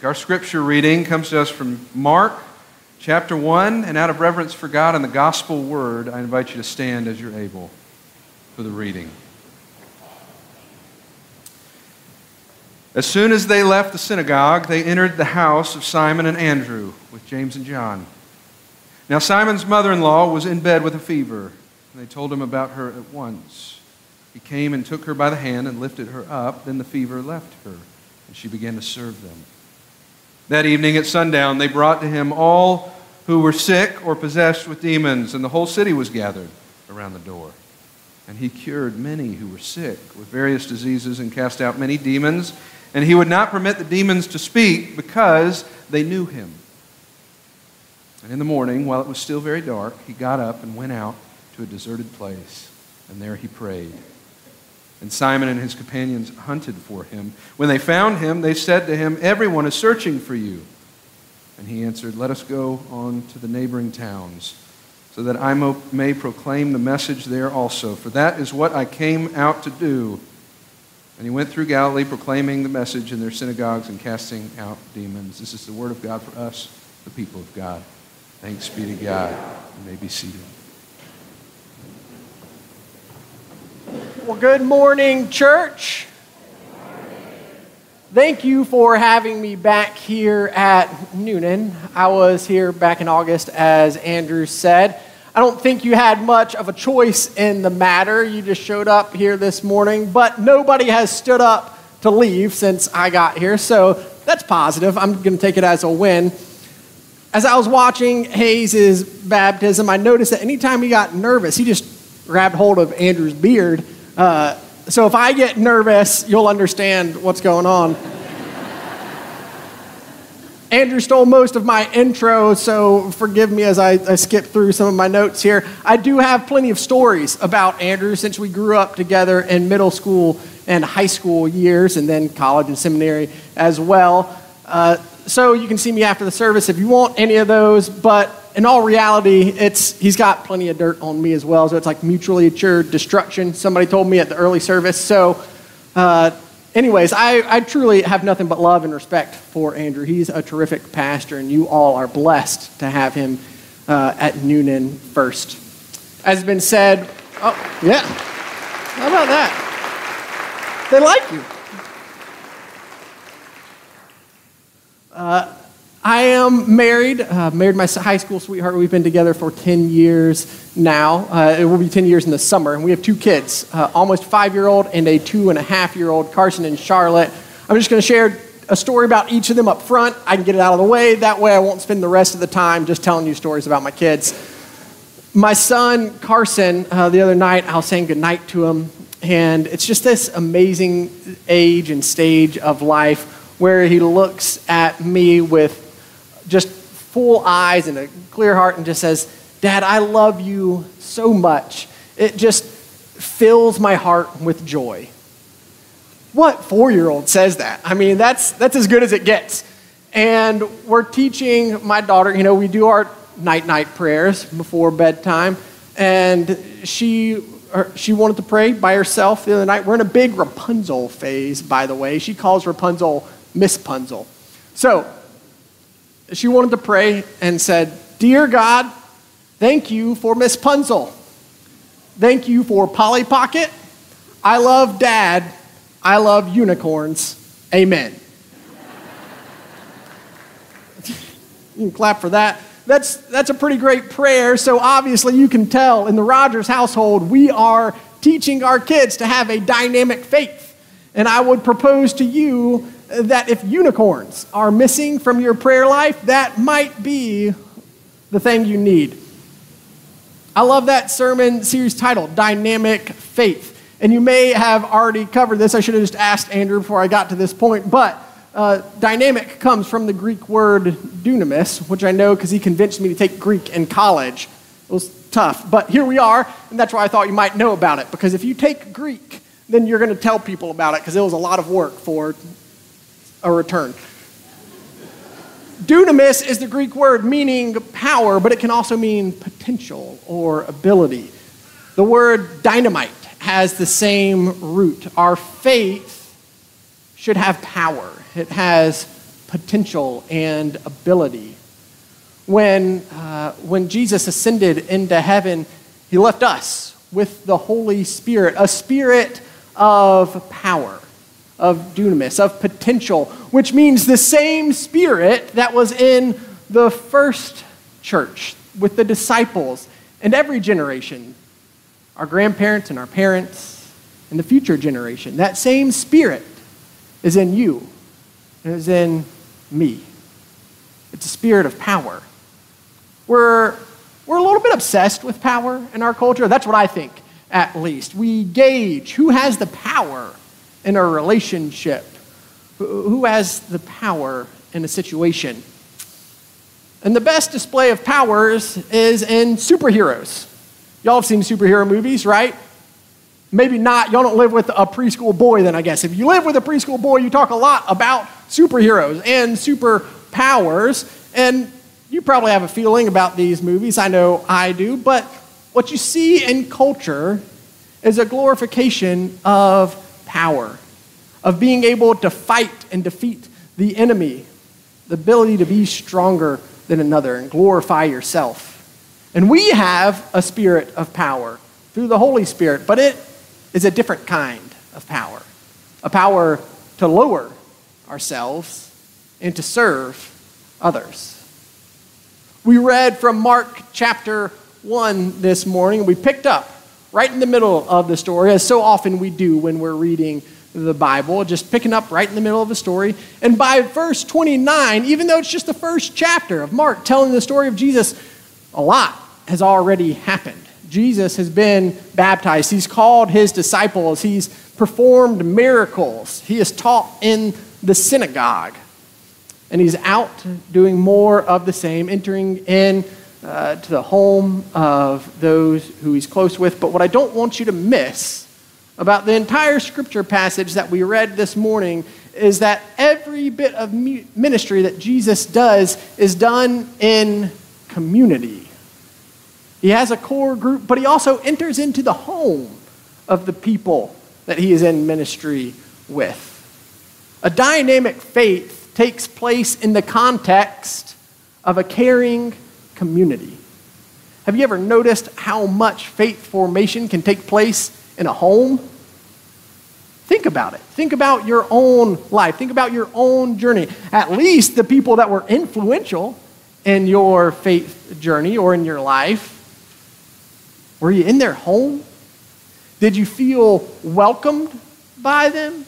Our scripture reading comes to us from Mark chapter 1, and out of reverence for God and the gospel word, I invite you to stand as you're able for the reading. As soon as they left the synagogue, they entered the house of Simon and Andrew with James and John. Now Simon's mother-in-law was in bed with a fever, and they told him about her at once. He came and took her by the hand and lifted her up. Then the fever left her, and she began to serve them. That evening at sundown, they brought to him all who were sick or possessed with demons, and the whole city was gathered around the door. And he cured many who were sick with various diseases and cast out many demons, and he would not permit the demons to speak because they knew him. And in the morning, while it was still very dark, he got up and went out to a deserted place, and there he prayed. And Simon and his companions hunted for him. When they found him, they said to him, "Everyone is searching for you." And he answered, "Let us go on to the neighboring towns, so that I may proclaim the message there also. For that is what I came out to do." And he went through Galilee, proclaiming the message in their synagogues and casting out demons. This is the word of God for us, the people of God. Thanks be to God. You may be seated. Well, good morning, church. Thank you for having me back here at Noonan. I was here back in August, as Andrew said. I don't think you had much of a choice in the matter. You just showed up here this morning, but nobody has stood up to leave since I got here, so that's positive. I'm going to take it as a win. As I was watching Hayes' baptism, I noticed that anytime he got nervous, he just grabbed hold of Andrew's beard. So if I get nervous, you'll understand what's going on. Andrew stole most of my intro, so forgive me as I skip through some of my notes here. I do have plenty of stories about Andrew since we grew up together in middle school and high school years, and then college and seminary as well. So you can see me after the service if you want any of those, but in all reality, he's got plenty of dirt on me as well, so it's like mutually assured destruction. Somebody told me at the early service. So anyways, I truly have nothing but love and respect for Andrew. He's a terrific pastor, and you all are blessed to have him at Noonan First. As has been said, oh, yeah, how about that? They like you. I am married my high school sweetheart. We've been together for 10 years now. It will be 10 years in the summer. And we have two kids, almost 5-year-old and a 2.5-year-old, Carson and Charlotte. I'm just going to share a story about each of them up front. I can get it out of the way. That way I won't spend the rest of the time just telling you stories about my kids. My son, Carson, the other night, I was saying goodnight to him. And it's just this amazing age and stage of life where he looks at me with just full eyes and a clear heart and just says, "Dad, I love you so much. It just fills my heart with joy." What 4-year-old says that? I mean, that's as good as it gets. And we're teaching my daughter, we do our night-night prayers before bedtime, and she wanted to pray by herself the other night. We're in a big Rapunzel phase, by the way. She calls Rapunzel Miss Punzel. So she wanted to pray and said, "Dear God, thank you for Miss Punzel. Thank you for Polly Pocket. I love Dad. I love unicorns. Amen." You can clap for that. That's a pretty great prayer. So obviously you can tell in the Rogers household, we are teaching our kids to have a dynamic faith. And I would propose to you that if unicorns are missing from your prayer life, that might be the thing you need. I love that sermon series title, Dynamic Faith. And you may have already covered this. I should have just asked Andrew before I got to this point. But dynamic comes from the Greek word dunamis, which I know because he convinced me to take Greek in college. It was tough. But here we are, and that's why I thought you might know about it. Because if you take Greek, then you're going to tell people about it because it was a lot of work for a return. Dunamis is the Greek word meaning power, but it can also mean potential or ability. The word dynamite has the same root. Our faith should have power. It has potential and ability. When Jesus ascended into heaven, he left us with the Holy Spirit, a spirit of power, of dunamis, of potential, which means the same spirit that was in the first church with the disciples and every generation, our grandparents and our parents and the future generation. That same spirit is in you and is in me. It's a spirit of power. We're a little bit obsessed with power in our culture. That's what I think, at least. We gauge who has the power in a relationship, who has the power in a situation. And the best display of powers is in superheroes. Y'all have seen superhero movies, right? Maybe not. Y'all don't live with a preschool boy then, I guess. If you live with a preschool boy, you talk a lot about superheroes and superpowers. And you probably have a feeling about these movies. I know I do. But what you see in culture is a glorification of power, of being able to fight and defeat the enemy, the ability to be stronger than another and glorify yourself. And we have a spirit of power through the Holy Spirit, but it is a different kind of power, a power to lower ourselves and to serve others. We read from Mark chapter 1 this morning. We picked up right in the middle of the story, as so often we do when we're reading the Bible, just picking up right in the middle of the story. And by verse 29, even though it's just the first chapter of Mark telling the story of Jesus, a lot has already happened. Jesus has been baptized. He's called his disciples. He's performed miracles. He has taught in the synagogue. And he's out doing more of the same, entering in to the home of those who he's close with. But what I don't want you to miss about the entire scripture passage that we read this morning is that every bit of ministry that Jesus does is done in community. He has a core group, but he also enters into the home of the people that he is in ministry with. A dynamic faith takes place in the context of a caring community. Have you ever noticed how much faith formation can take place in a home? Think about it. Think about your own life. Think about your own journey. At least the people that were influential in your faith journey or in your life. Were you in their home? Did you feel welcomed by them?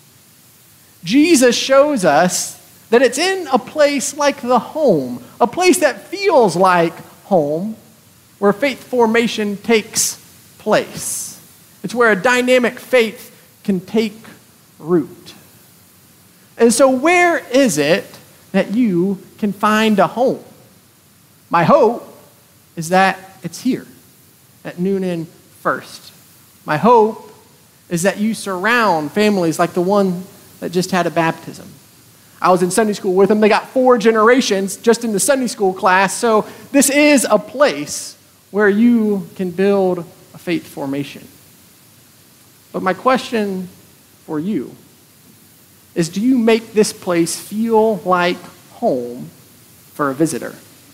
Jesus shows us that it's in a place like the home, a place that feels like home, where faith formation takes place. It's where a dynamic faith can take root. And so where is it that you can find a home? My hope is that it's here at Noonan First. My hope is that you surround families like the one that just had a baptism. I was in Sunday school with them. They got 4 generations just in the Sunday school class. So this is a place where you can build a faith formation. But my question for you is, do you make this place feel like home for a visitor?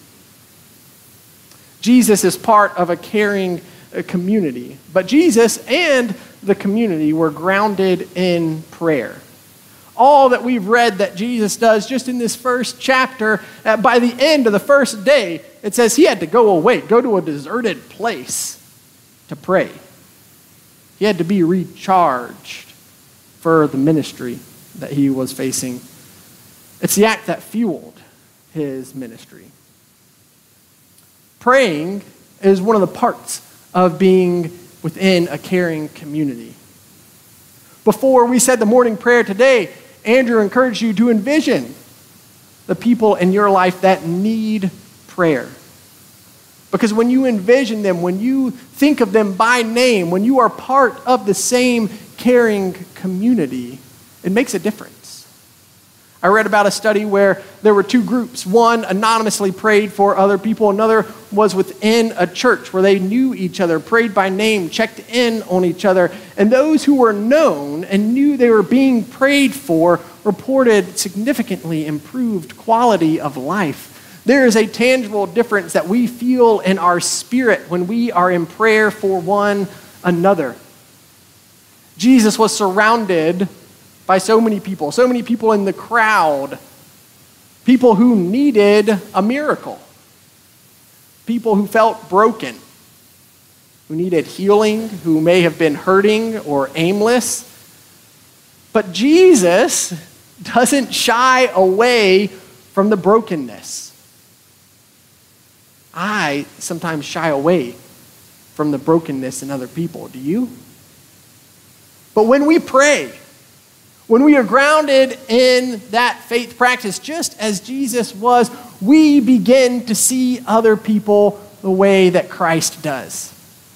Jesus is part of a caring community, but Jesus and the community were grounded in prayer. All that we've read that Jesus does just in this first chapter, by the end of the first day, it says he had to go away, go to a deserted place to pray. He had to be recharged for the ministry that he was facing. It's the act that fueled his ministry. Praying is one of the parts of being within a caring community. Before we said the morning prayer today, Andrew encouraged you to envision the people in your life that need prayer. Because when you envision them, when you think of them by name, when you are part of the same caring community, it makes a difference. I read about a study where there were two groups. One anonymously prayed for other people. Another was within a church where they knew each other, prayed by name, checked in on each other. And those who were known and knew they were being prayed for reported significantly improved quality of life. There is a tangible difference that we feel in our spirit when we are in prayer for one another. Jesus was surrounded by so many people in the crowd, people who needed a miracle, people who felt broken, who needed healing, who may have been hurting or aimless. But Jesus doesn't shy away from the brokenness. I sometimes shy away from the brokenness in other people. Do you? But when we pray, when we are grounded in that faith practice, just as Jesus was, we begin to see other people the way that Christ does.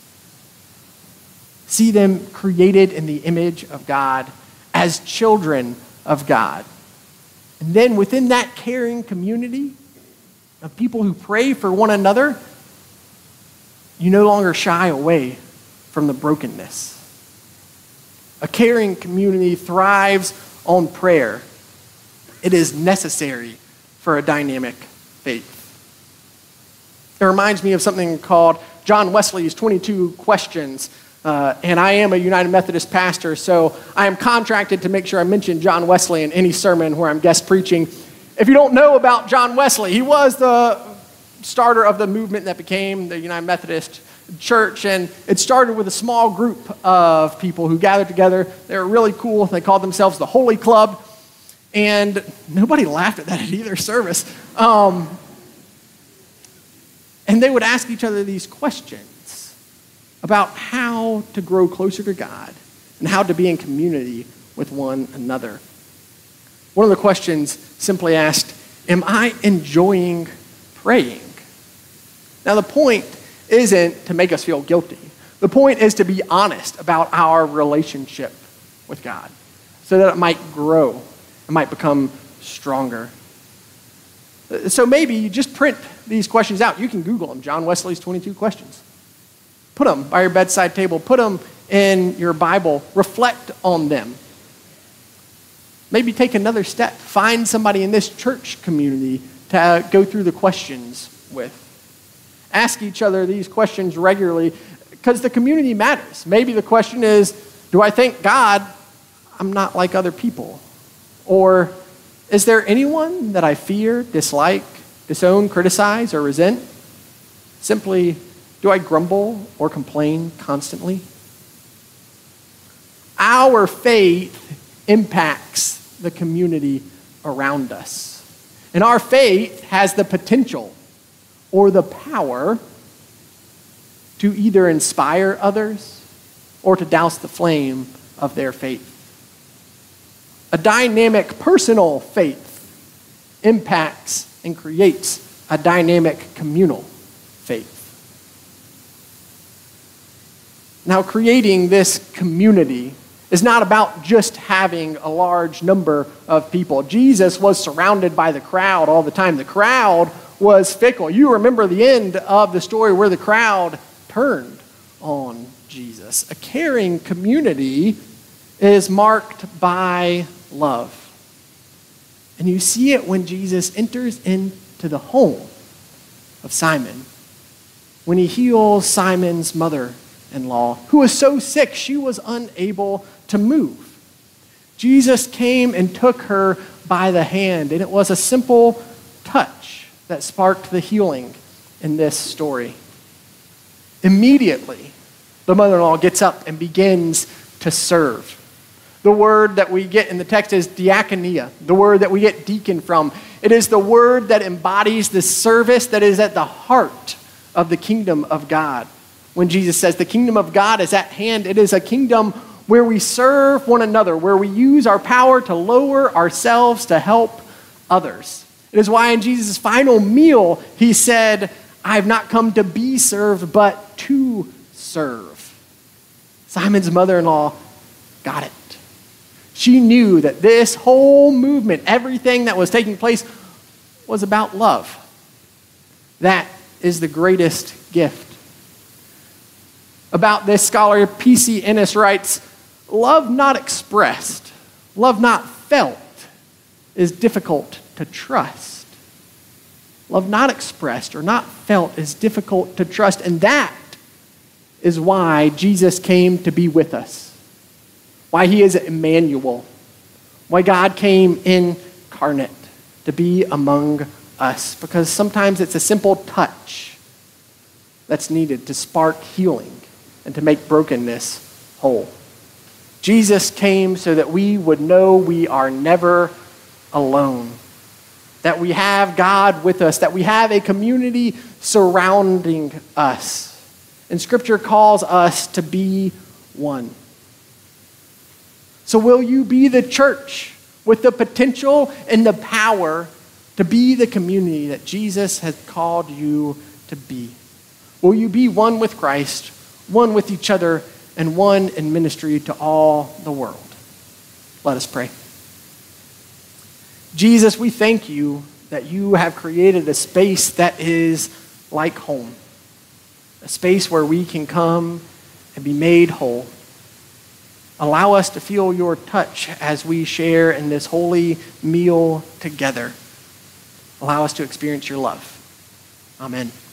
See them created in the image of God as children of God. And then within that caring community of people who pray for one another, you no longer shy away from the brokenness. A caring community thrives on prayer. It is necessary for a dynamic faith. It reminds me of something called John Wesley's 22 Questions. And I am a United Methodist pastor, so I am contracted to make sure I mention John Wesley in any sermon where I'm guest preaching. If you don't know about John Wesley, he was the starter of the movement that became the United Methodist Church, and it started with a small group of people who gathered together. They were really cool. They called themselves the Holy Club, and nobody laughed at that at either service. And they would ask each other these questions about how to grow closer to God and how to be in community with one another. One of the questions simply asked, am I enjoying praying? Now the point isn't to make us feel guilty. The point is to be honest about our relationship with God so that it might grow, it might become stronger. So maybe you just print these questions out. You can Google them, John Wesley's 22 Questions. Put them by your bedside table. Put them in your Bible. Reflect on them. Maybe take another step. Find somebody in this church community to go through the questions with. Ask each other these questions regularly because the community matters. Maybe the question is, do I thank God I'm not like other people? Or is there anyone that I fear, dislike, disown, criticize, or resent? Simply, do I grumble or complain constantly? Our faith impacts the community around us. And our faith has the potential or the power to either inspire others or to douse the flame of their faith. A dynamic personal faith impacts and creates a dynamic communal faith. Now, creating this community is not about just having a large number of people. Jesus was surrounded by the crowd all the time. The crowd was fickle. You remember the end of the story where the crowd turned on Jesus. A caring community is marked by love. And you see it when Jesus enters into the home of Simon, when he heals Simon's mother-in-law, who was so sick she was unable to move. Jesus came and took her by the hand, and it was a simple touch that sparked the healing in this story. Immediately, the mother-in-law gets up and begins to serve. The word that we get in the text is diakonia, the word that we get deacon from. It is the word that embodies the service that is at the heart of the kingdom of God. When Jesus says the kingdom of God is at hand, it is a kingdom where we serve one another, where we use our power to lower ourselves to help others. It is why in Jesus' final meal, he said, I have not come to be served, but to serve. Simon's mother-in-law got it. She knew that this whole movement, everything that was taking place, was about love. That is the greatest gift. About this, scholar P.C. Ennis writes, love not expressed, love not felt, is difficult to trust. Love not expressed or not felt is difficult to trust, and that is why Jesus came to be with us, why he is Emmanuel, why God came incarnate to be among us, because sometimes it's a simple touch that's needed to spark healing and to make brokenness whole. Jesus came so that we would know we are never alone, that we have God with us, that we have a community surrounding us. And Scripture calls us to be one. So will you be the church with the potential and the power to be the community that Jesus has called you to be? Will you be one with Christ, one with each other, and one in ministry to all the world? Let us pray. Jesus, we thank you that you have created a space that is like home, a space where we can come and be made whole. Allow us to feel your touch as we share in this holy meal together. Allow us to experience your love. Amen.